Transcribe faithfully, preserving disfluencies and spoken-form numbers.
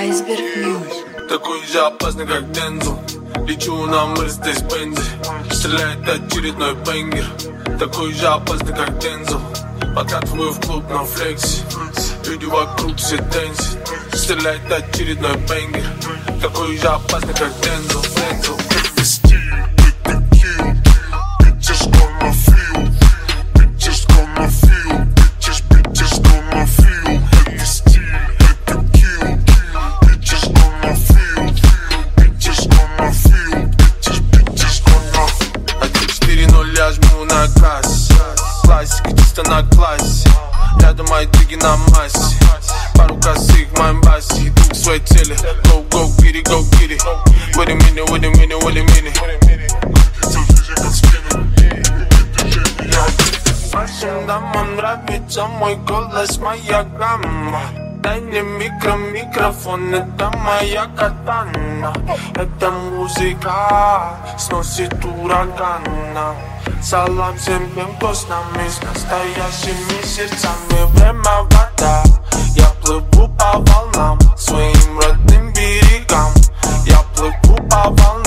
Iceberg News. Такой же опасный, как Дензел. Лечу на Мерседес-Бензе. Стреляет очередной бенгер. Такой же опасный, как Дензел. Подкатываю в клуб на флексе. Люди вокруг все дэнсят. Стреляет очередной бенгер. Такой же опасный, как Дензел. Дензел. Жму на газ. Классика чисто на классе. Рядом мои диги на массе. Пару косых в моем басе. Иду к своей цели. Go, go, get it, go, get it. Wait a minute, wait a minute, wait a minute. Вашим дамам нравится мой голос, моя гамма. Дай мне микро, микрофон, это моя катана. Эта музыка сносит урагана. Салам всем тем, кто с нами, с настоящими сердцами. Время вода, я плыву по волнам, своим родным берегам. Я плыву по волнам.